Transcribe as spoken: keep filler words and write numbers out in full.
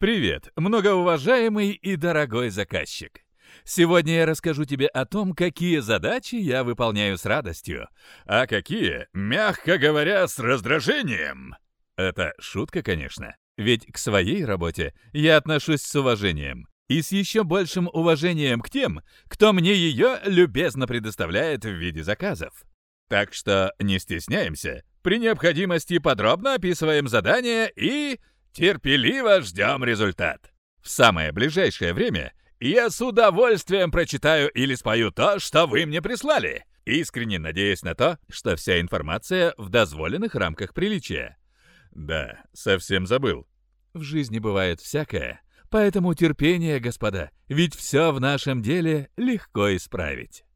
Привет, многоуважаемый и дорогой заказчик. Сегодня я расскажу тебе о том, какие задачи я выполняю с радостью, а какие, мягко говоря, с раздражением. Это шутка, конечно, ведь к своей работе я отношусь с уважением и с еще большим уважением к тем, кто мне ее любезно предоставляет в виде заказов. Так что не стесняемся, при необходимости подробно описываем задание и терпеливо ждем результат. В самое ближайшее время я с удовольствием прочитаю или спою то, что вы мне прислали, искренне надеясь на то, что вся информация в дозволенных рамках приличия. Да, совсем забыл. В жизни бывает всякое, поэтому терпение, господа, ведь все в нашем деле легко исправить.